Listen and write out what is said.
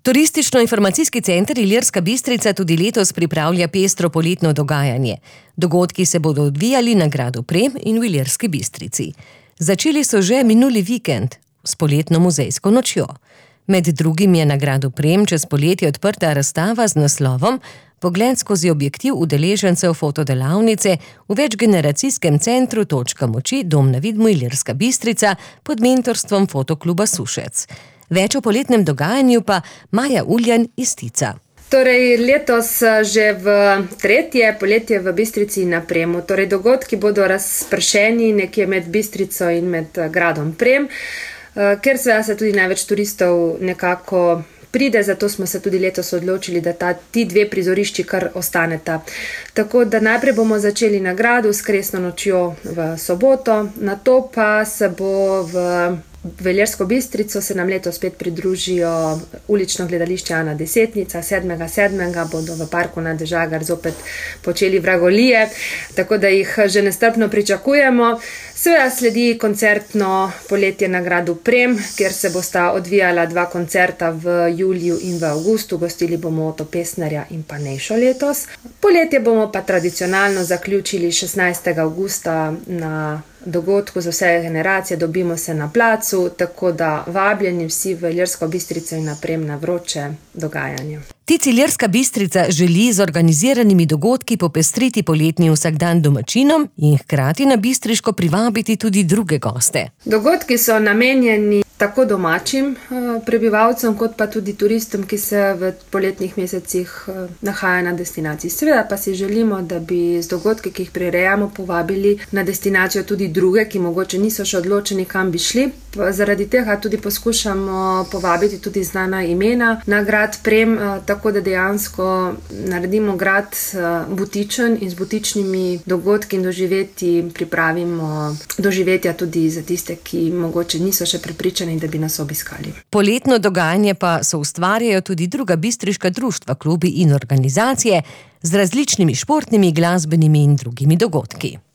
Turistično-informacijski center Ilirska Bistrica tudi letos pripravlja pestro poletno dogajanje. Dogodki se bodo odvijali na gradu Prem in v Ilirski Bistrici. Začeli so že minuli vikend s poletno muzejsko nočjo. Med drugim je na gradu Prem čez poletje odprta razstava z naslovom Pogled skozi objektiv udeležencev fotodelavnice v večgeneracijskem centru Točka moči Dom na Vidmu Ilirska Bistrica pod mentorstvom Fotokluba Sušec. Več o poletnem dogajanju pa Maja Uljan iz Tica. Torej, letos že v tretje poletje v Bistrici na Premu. Torej, dogodki bodo razpršeni nekje med Bistrico in med gradom Prem, ker se tudi največ turistov nekako pride, zato smo se tudi letos odločili, da ti dve prizorišči kar ostaneta. Tako da najprej bomo začeli na gradu s kresno nočjo v soboto, nato pa se bo v Ilirsko Bistrico se nam letos spet pridružijo ulično gledališče Ana Desetnica. 7.7. bodo v parku Nade Žagar zopet počeli vragolije, tako da jih že nestrpno pričakujemo. Seveda sledi koncertno poletje na gradu Prem, kjer se bosta odvijala 2 koncerta v juliju in v avgustu. Gostili bomo Oto Pesnerja in pa Nešo letos. Poletje bomo pa tradicionalno zaključili 16. avgusta na dogodku za vse generacije. Dobimo se na placu, tako da vabljeni vsi v Ilirsko Bistrico in na Prem na vroče dogajanje. Ilirska Bistrica želi z organiziranimi dogodki popestriti poletni vsakdan domačinom in hkrati na Bistriško privabiti tudi druge goste. Dogodki so namenjeni tako domačim prebivalcem, kot pa tudi turistom, ki se v poletnih mesecih nahajajo na destinaciji. Seveda pa si želimo, da bi z dogodki, ki jih prirejamo, povabili na destinacijo tudi druge, ki mogoče niso še odločeni, kam bi šli. Zaradi tega tudi poskušamo povabiti tudi znana imena na grad Prem, tako da dejansko naredimo grad butičen in z butičnimi dogodki in doživetji pripravimo doživetja tudi za tiste, ki mogoče niso še prepričani, da bi nas obiskali. Poletno dogajanje pa soustvarjajo tudi druga bistriška društva, klubi in organizacije z različnimi športnimi, glasbenimi in drugimi dogodki.